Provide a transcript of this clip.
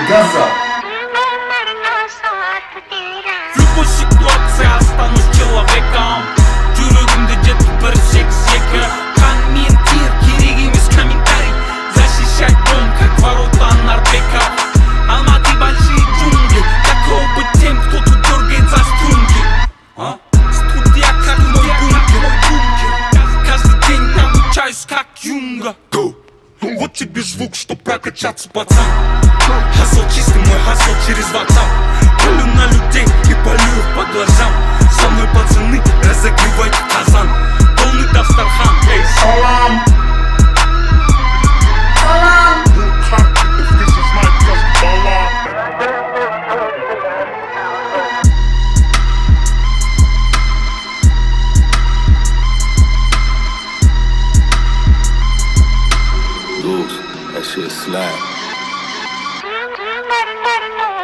Газа. В любой ситуации останусь человеком. Жүрегімде жетті бір сек-секі. Комментир керек емес комментарий. Защищать дом, как ворота Нарбека. Алматы большие джунгли, каково быть тем, кто тут дергает за струнки. Студия как мой бункер. Каждый день обучаюсь как Юнга. Вот тебе звук, чтоб прокачаться, пацан. Хасл чистый, мой хасл через WhatsApp. Палю на людей и полю их по глазам. Со мной пацаны разогревают казан. Полный Дастархан, эй, салам. Салам. That shit slap.